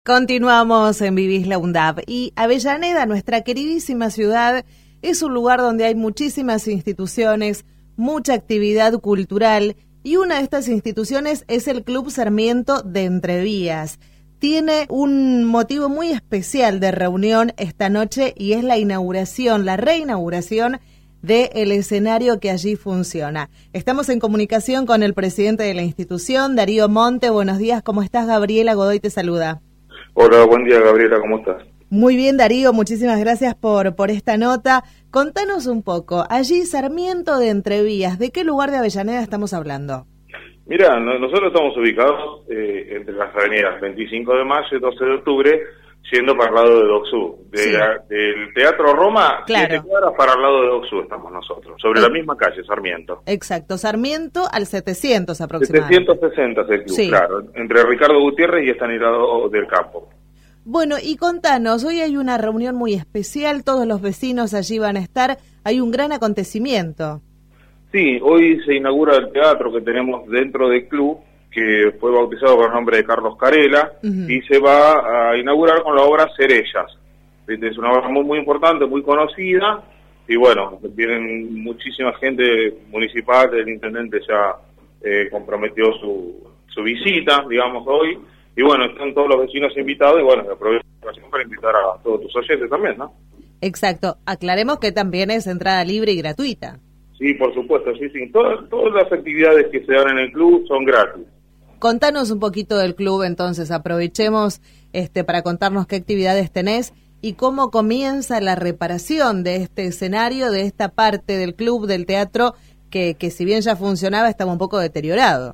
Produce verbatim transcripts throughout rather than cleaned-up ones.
Continuamos en Vivís la UNDAV y Avellaneda, nuestra queridísima ciudad, es un lugar donde hay muchísimas instituciones, mucha actividad cultural y una de estas instituciones es el Club Sarmiento de Entrevías. Tiene un motivo muy especial de reunión esta noche y es la inauguración, la reinauguración del escenario que allí funciona. Estamos en comunicación con el presidente de la institución, Darío Monte. Buenos días, ¿cómo estás? Gabriela Godoy te saluda. Hola, buen día Gabriela, ¿cómo estás? Muy bien, Darío, muchísimas gracias por, por esta nota. Contanos un poco, allí Sarmiento de Entrevías, ¿de qué lugar de Avellaneda estamos hablando? Mira, nosotros estamos ubicados eh, entre las avenidas veinticinco de mayo y doce de octubre, yendo para el lado de Docsú. De, sí. Del Teatro Roma, claro. siete cuadras para el lado de Docsú estamos nosotros, sobre eh. la misma calle, Sarmiento. Exacto, Sarmiento al setecientos aproximadamente. setecientos sesenta es el club, sí. Claro, entre Ricardo Gutiérrez y Estanislao del Campo. Bueno, y contanos, hoy hay una reunión muy especial, todos los vecinos allí van a estar, hay un gran acontecimiento. Sí, hoy se inaugura el teatro que tenemos dentro del club, que fue bautizado con el nombre de Carlos Carela, uh-huh. y se va a inaugurar con la obra Cerellas. Es una obra muy, muy importante, muy conocida, y bueno, vienen muchísima gente municipal, el intendente ya eh, comprometió su, su visita, digamos, hoy, y bueno, están todos los vecinos invitados, y bueno, aprovecho para invitar a todos tus oyentes también, ¿no? Exacto, aclaremos que también es entrada libre y gratuita. Sí, por supuesto, sí, sí, todas, todas las actividades que se dan en el club son gratis. Contanos un poquito del club, entonces, aprovechemos este para contarnos qué actividades tenés y cómo comienza la reparación de este escenario, de esta parte del club, del teatro, que, que si bien ya funcionaba, estaba un poco deteriorado.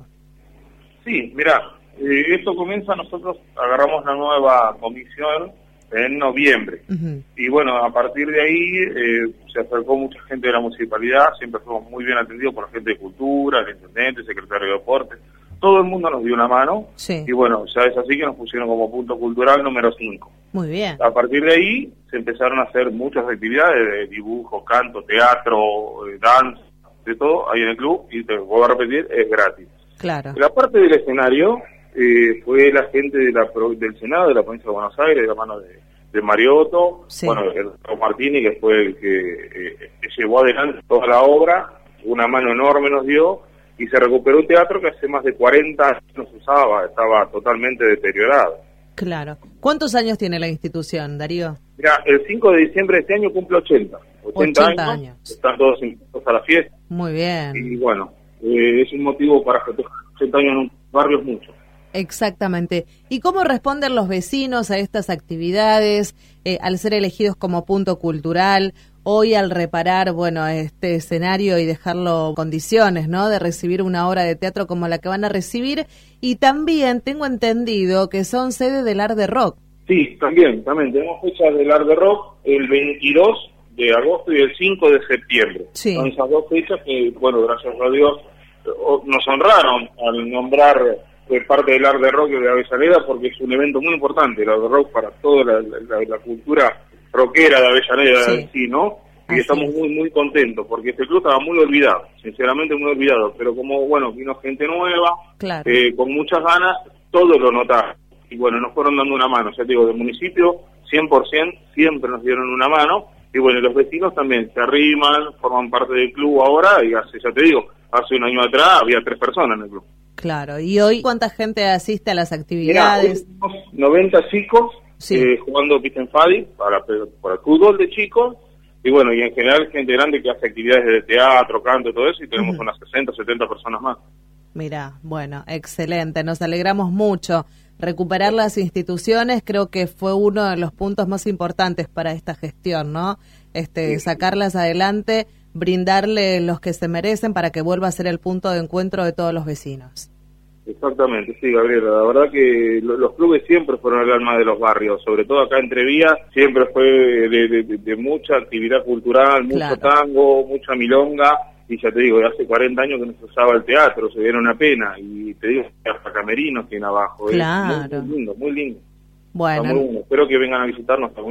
Sí, mirá, eh, esto comienza, nosotros agarramos la nueva comisión en noviembre, uh-huh. y bueno, a partir de ahí eh, se acercó mucha gente de la municipalidad, siempre fuimos muy bien atendidos por la gente de cultura, el intendente, el secretario de deportes. Todo el mundo nos dio una mano, sí. y bueno, ya es así que nos pusieron como punto cultural número cinco. Muy bien. A partir de ahí se empezaron a hacer muchas actividades de dibujo, canto, teatro, eh, danza, de todo ahí en el club, y te voy a repetir, es gratis. Claro. La parte del escenario eh, fue la gente de la, del Senado de la provincia de Buenos Aires, de la mano de, de Mariotto, sí. bueno, el Martini, que fue el que, eh, que llevó adelante toda la obra, una mano enorme nos dio, y se recuperó un teatro que hace más de cuarenta años no se usaba, estaba totalmente deteriorado. Claro. ¿Cuántos años tiene la institución, Darío? Mira, el cinco de diciembre de este año cumple ochenta. ochenta, ochenta años, años. Están todos invitados a la fiesta. Muy bien. Y bueno, eh, es un motivo para festejar ochenta años en un barrio, es mucho. Exactamente. ¿Y cómo responden los vecinos a estas actividades, eh, al ser elegidos como punto cultural? Hoy al reparar, bueno, este escenario y dejarlo en condiciones, ¿no?, de recibir una obra de teatro como la que van a recibir, y también tengo entendido que son sede del Art de Rock. Sí, también, también tenemos fechas del Art de Rock el veintidós de agosto y el cinco de septiembre. Sí. Son esas dos fechas que, bueno, gracias a Dios nos honraron al nombrar parte del Art de Rock de Avellaneda, porque es un evento muy importante, el Art de Rock, para toda la, la, la cultura rockera de Avellaneda, sí, en sí, ¿no? Y así estamos es. muy, muy contentos, porque este club estaba muy olvidado, sinceramente muy olvidado, pero como, bueno, vino gente nueva, claro. eh, con muchas ganas, todos lo notaron, y bueno, nos fueron dando una mano, ya te digo, del municipio, cien por ciento, siempre nos dieron una mano, y bueno, los vecinos también se arriman, forman parte del club ahora, y hace, ya te digo, hace un año atrás había tres personas en el club. Claro, ¿y hoy cuánta gente asiste a las actividades? Mirá, hoy tenemos noventa chicos, sí. eh, jugando pista en Fadi para, para el fútbol de chicos, y bueno, y en general gente grande que hace actividades de teatro, canto, todo eso, y tenemos uh-huh. unas sesenta, setenta personas más. Mirá, bueno, excelente, nos alegramos mucho. Recuperar las instituciones creo que fue uno de los puntos más importantes para esta gestión, ¿no? Este, sí. Sacarlas adelante, brindarle los que se merecen para que vuelva a ser el punto de encuentro de todos los vecinos. Exactamente, sí, Gabriela, la verdad que los clubes siempre fueron el alma de los barrios, sobre todo acá en Entrevías, siempre fue de, de, de, de mucha actividad cultural, mucho claro. tango, mucha milonga, y ya te digo, de hace cuarenta años que no se usaba el teatro, se viene una pena, y te digo, hasta camerinos tiene abajo, claro. es muy, muy lindo, muy lindo. Bueno. Muy lindo. Espero que vengan a visitarnos también.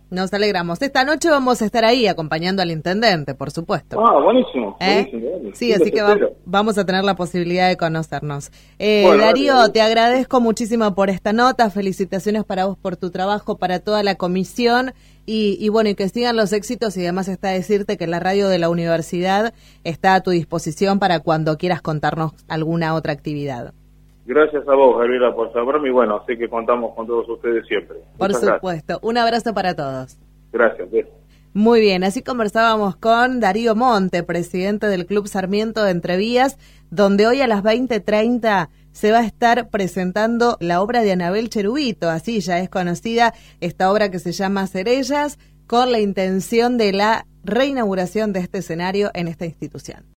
Nos alegramos. Esta noche vamos a estar ahí acompañando al intendente, por supuesto. Ah, buenísimo. ¿Eh? buenísimo, buenísimo. Sí, así que va, vamos a tener la posibilidad de conocernos. Eh, bueno, Darío, gracias. te agradezco muchísimo por esta nota. Felicitaciones para vos por tu trabajo, para toda la comisión. Y, y bueno, y que sigan los éxitos. Y además está decirte que la radio de la universidad está a tu disposición para cuando quieras contarnos alguna otra actividad. Gracias a vos, Gabriela, por saberme, y bueno, sé que contamos con todos ustedes siempre. Por Muchas supuesto. Gracias. Un abrazo para todos. Gracias. Beso. Muy bien, así conversábamos con Darío Monte, presidente del Club Sarmiento de Entrevías, donde hoy a las veinte treinta se va a estar presentando la obra de Anabel Cherubito, así ya es conocida esta obra que se llama Cerellas, con la intención de la reinauguración de este escenario en esta institución.